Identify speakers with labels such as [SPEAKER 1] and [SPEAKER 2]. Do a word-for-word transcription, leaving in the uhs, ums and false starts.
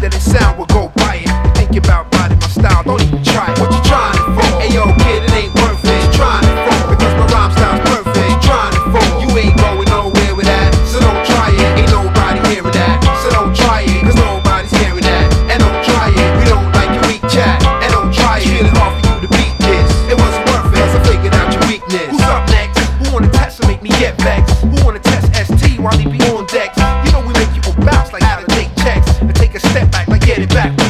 [SPEAKER 1] that it sound will go buy it. Think about body, my style, don't even try it. What you trying it for? Hey yo kid, it ain't worth it. What you trying it for? Because my rhyme style's perfect. What you trying it for? You ain't going nowhere with that, so don't try it. Ain't nobody hearing that, so don't try it. Cause nobody's hearing that, and don't try it. We don't like your weak chat, and don't try it. Feeling hard for you to beat this. It wasn't worth it, so I figured out your weakness. Who's up next? Who wanna test and make me get vexed? Who wanna test S T while he be on decks? You know we make you go bounce like how to take checks and take a step back like get it back.